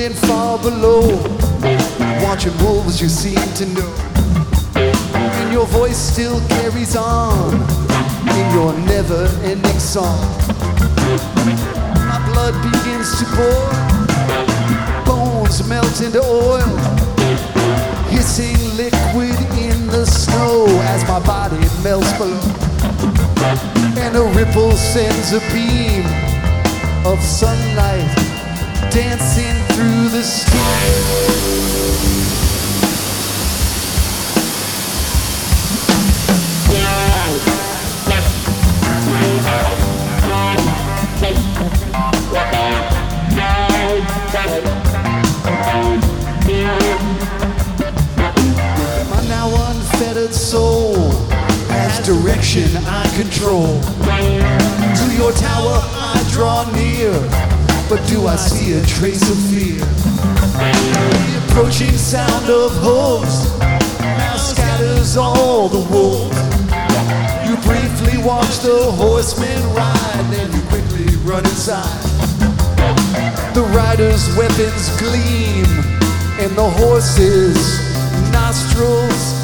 lurking far below, watching wolves you seem to know. And your voice still carries on in your never-ending song. My blood begins to boil, bones melt into oil, hissing liquid in the snow as my body melts below. And a ripple sends a beam of sunlight dancing through the sky. My now unfettered soul has direction I control. To your tower I draw near, but do I see a trace of fear? The approaching sound of hooves now scatters all the wolves. You briefly watch the horsemen ride, then you quickly run inside. The riders' weapons gleam, and the horses' nostrils